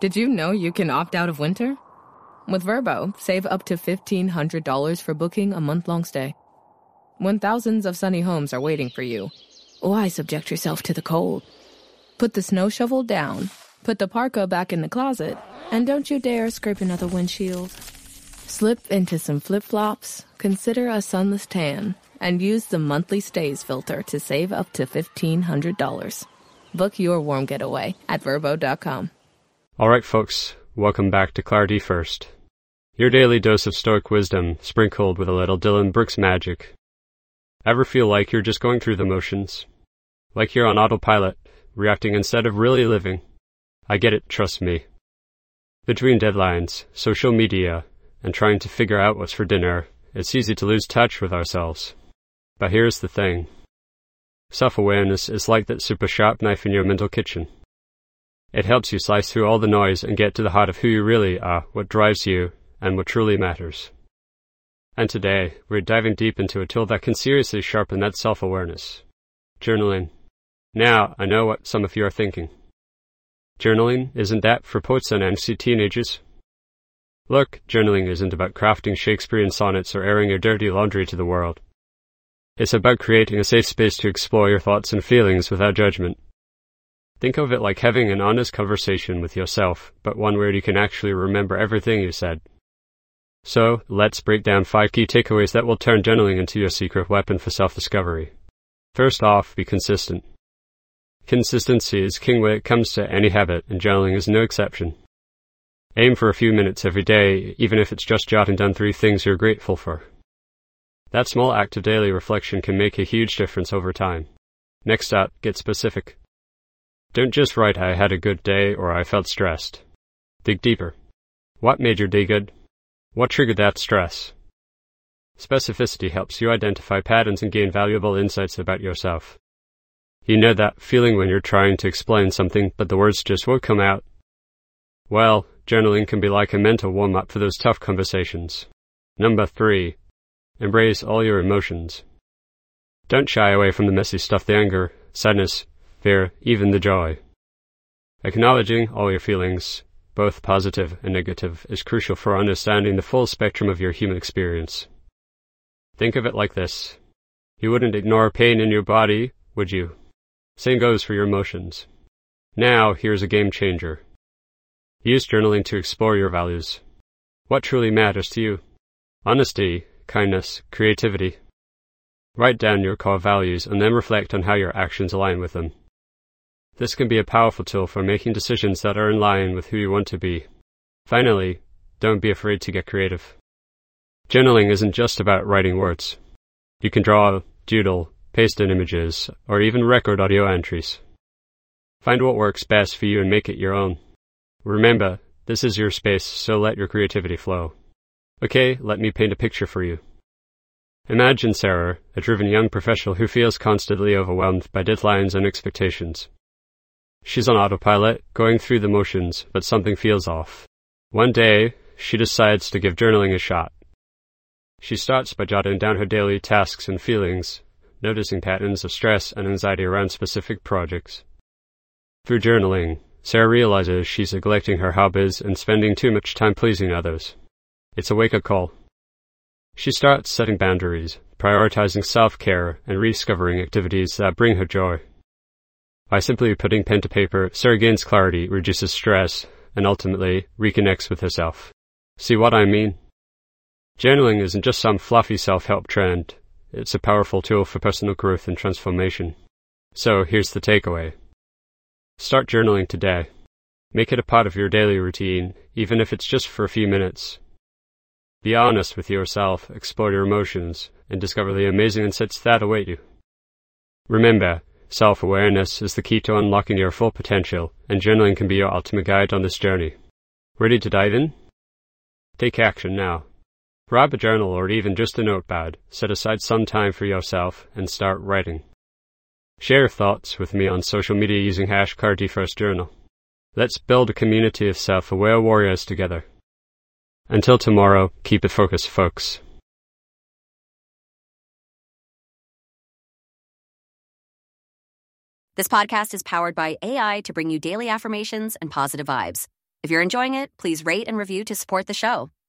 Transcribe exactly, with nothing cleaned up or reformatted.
Did you know you can opt out of winter? With Vrbo, save up to fifteen hundred dollars for booking a month-long stay. When thousands of sunny homes are waiting for you, why subject yourself to the cold? Put the snow shovel down, put the parka back in the closet, and don't you dare scrape another windshield. Slip into some flip-flops, consider a sunless tan, and use the monthly stays filter to save up to fifteen hundred dollars. Book your warm getaway at Vrbo dot com. All right, folks, welcome back to Clarity First. Your daily dose of stoic wisdom sprinkled with a little Dylan Brooks magic. Ever feel like you're just going through the motions? Like you're on autopilot, reacting instead of really living? I get it, trust me. Between deadlines, social media, and trying to figure out what's for dinner, it's easy to lose touch with ourselves. But here's the thing. Self-awareness is like that super sharp knife in your mental kitchen. It helps you slice through all the noise and get to the heart of who you really are, what drives you, and what truly matters. And today, we're diving deep into a tool that can seriously sharpen that self-awareness. Journaling. Now, I know what some of you are thinking. Journaling, isn't that for poets and angsty teenagers? Look, journaling isn't about crafting Shakespearean sonnets or airing your dirty laundry to the world. It's about creating a safe space to explore your thoughts and feelings without judgment. Think of it like having an honest conversation with yourself, but one where you can actually remember everything you said. So, let's break down five key takeaways that will turn journaling into your secret weapon for self-discovery. First off, be consistent. Consistency is king when it comes to any habit, and journaling is no exception. Aim for a few minutes every day, even if it's just jotting down three things you're grateful for. That small act of daily reflection can make a huge difference over time. Next up, get specific. Don't just write I had a good day or I felt stressed. Dig deeper. What made your day good? What triggered that stress? Specificity helps you identify patterns and gain valuable insights about yourself. You know that feeling when you're trying to explain something but the words just won't come out? Well, journaling can be like a mental warm-up for those tough conversations. Number three. Embrace all your emotions. Don't shy away from the messy stuff, the anger, sadness, fear, even the joy. Acknowledging all your feelings, both positive and negative, is crucial for understanding the full spectrum of your human experience. Think of it like this. You wouldn't ignore pain in your body, would you? Same goes for your emotions. Now, here's a game changer. Use journaling to explore your values. What truly matters to you? Honesty, kindness, creativity. Write down your core values and then reflect on how your actions align with them. This can be a powerful tool for making decisions that are in line with who you want to be. Finally, don't be afraid to get creative. Journaling isn't just about writing words. You can draw, doodle, paste in images, or even record audio entries. Find what works best for you and make it your own. Remember, this is your space, so let your creativity flow. Okay, let me paint a picture for you. Imagine Sarah, a driven young professional who feels constantly overwhelmed by deadlines and expectations. She's on autopilot, going through the motions, but something feels off. One day, she decides to give journaling a shot. She starts by jotting down her daily tasks and feelings, noticing patterns of stress and anxiety around specific projects. Through journaling, Sarah realizes she's neglecting her hobbies and spending too much time pleasing others. It's a wake-up call. She starts setting boundaries, prioritizing self-care, and rediscovering activities that bring her joy. By simply putting pen to paper, Sarah gains clarity, reduces stress, and ultimately reconnects with herself. See what I mean? Journaling isn't just some fluffy self-help trend. It's a powerful tool for personal growth and transformation. So here's the takeaway. Start journaling today. Make it a part of your daily routine, even if it's just for a few minutes. Be honest with yourself, explore your emotions, and discover the amazing insights that await you. Remember, self-awareness is the key to unlocking your full potential, and journaling can be your ultimate guide on this journey. Ready to dive in? Take action now. Grab a journal or even just a notepad, set aside some time for yourself, and start writing. Share your thoughts with me on social media using hash Clarity First Journal. Let's build a community of self-aware warriors together. Until tomorrow, keep it focused, folks. This podcast is powered by A I to bring you daily affirmations and positive vibes. If you're enjoying it, please rate and review to support the show.